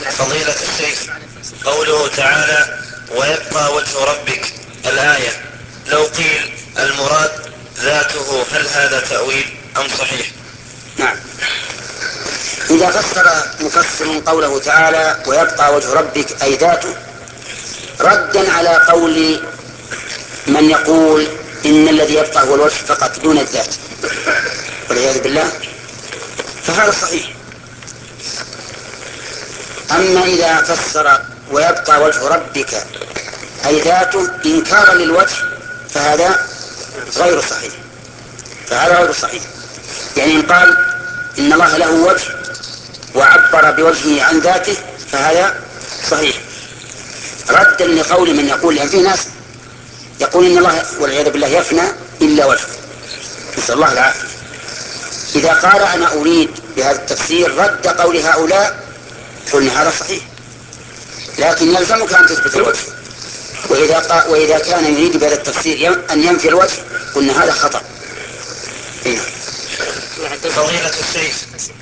فضيلة الشيخ، قوله تعالى ويبقى وجه ربك الآية، لو قيل المراد ذاته هل هذا تأويل أم صحيح؟ نعم، إذا فسر مفسر قوله تعالى ويبقى وجه ربك أي ذاته ردا على قول من يقول إن الذي يبقى هو الوجه فقط دون الذات والعياذ بالله، فهذا صحيح. أما إذا فسر ويبقى وجه ربك أي ذاته إنكارا للوجه فهذا غير صحيح. يعني إن قال إن الله له وجه وعبر بوجهه عن ذاته فهذا صحيح، ردا لقول من يقول، يعني في ناس يقول إن الله والعياذ بالله يفنى إلا وجهه، نسأل الله العافية. إذا قال أنا أريد بهذا التفسير رد قول هؤلاء قلنا هذا صحيح، لكن يلزمك أن تثبت الوجه. وإذا كان يريد بهذا التفسير أن ينفي الوجه قلنا هذا خطأ. فضيلة الشيخ،